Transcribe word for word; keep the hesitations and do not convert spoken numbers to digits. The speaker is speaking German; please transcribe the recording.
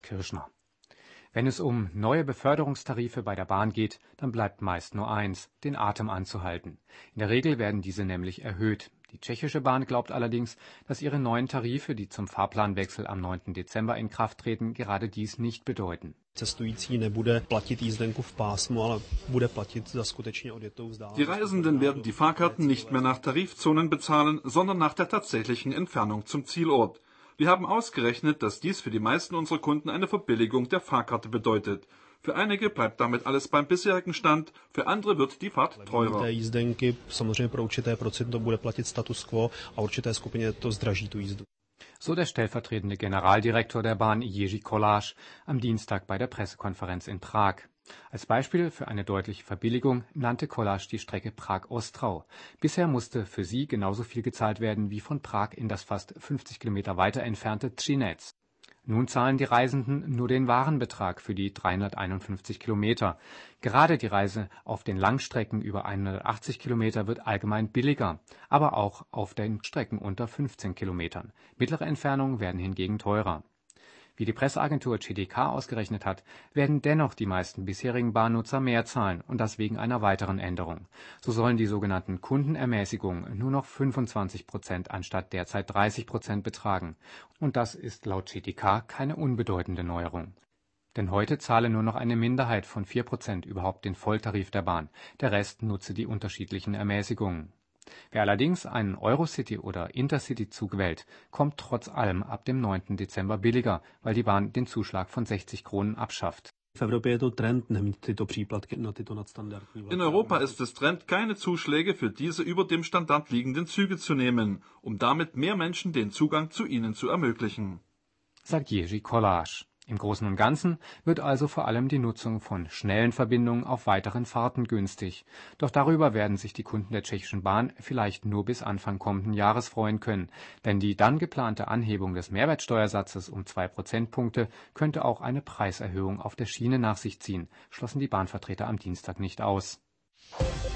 Kirschner. Wenn es um neue Beförderungstarife bei der Bahn geht, dann bleibt meist nur eins, den Atem anzuhalten. In der Regel werden diese nämlich erhöht. Die tschechische Bahn glaubt allerdings, dass ihre neuen Tarife, die zum Fahrplanwechsel am neunten Dezember in Kraft treten, gerade dies nicht bedeuten. Die Reisenden werden die Fahrkarten nicht mehr nach Tarifzonen bezahlen, sondern nach der tatsächlichen Entfernung zum Zielort. Wir haben ausgerechnet, dass dies für die meisten unserer Kunden eine Verbilligung der Fahrkarte bedeutet. Für einige bleibt damit alles beim bisherigen Stand, für andere wird die Fahrt teurer. So der stellvertretende Generaldirektor der Bahn Jerzy Kolář am Dienstag bei der Pressekonferenz in Prag. Als Beispiel für eine deutliche Verbilligung nannte Kolář die Strecke Prag-Ostrau. Bisher musste für sie genauso viel gezahlt werden wie von Prag in das fast fünfzig Kilometer weiter entfernte Třinec. Nun zahlen die Reisenden nur den wahren Betrag für die dreihunderteinundfünfzig Kilometer. Gerade die Reise auf den Langstrecken über hundertachtzig Kilometer wird allgemein billiger, aber auch auf den Strecken unter fünfzehn Kilometern. Mittlere Entfernungen werden hingegen teurer. Wie die Presseagentur C D K ausgerechnet hat, werden dennoch die meisten bisherigen Bahnnutzer mehr zahlen, und das wegen einer weiteren Änderung. So sollen die sogenannten Kundenermäßigungen nur noch fünfundzwanzig Prozent anstatt derzeit dreißig Prozent betragen. Und das ist laut C D K keine unbedeutende Neuerung. Denn heute zahle nur noch eine Minderheit von vier Prozent überhaupt den Volltarif der Bahn. Der Rest nutze die unterschiedlichen Ermäßigungen. Wer allerdings einen Eurocity- oder Intercity-Zug wählt, kommt trotz allem ab dem neunten Dezember billiger, weil die Bahn den Zuschlag von sechzig Kronen abschafft. In Europa ist es Trend, keine Zuschläge für diese über dem Standard liegenden Züge zu nehmen, um damit mehr Menschen den Zugang zu ihnen zu ermöglichen, sagt Jerzy Kolář. Im Großen und Ganzen wird also vor allem die Nutzung von schnellen Verbindungen auf weiteren Fahrten günstig. Doch darüber werden sich die Kunden der tschechischen Bahn vielleicht nur bis Anfang kommenden Jahres freuen können. Denn die dann geplante Anhebung des Mehrwertsteuersatzes um zwei Prozentpunkte könnte auch eine Preiserhöhung auf der Schiene nach sich ziehen, schlossen die Bahnvertreter am Dienstag nicht aus.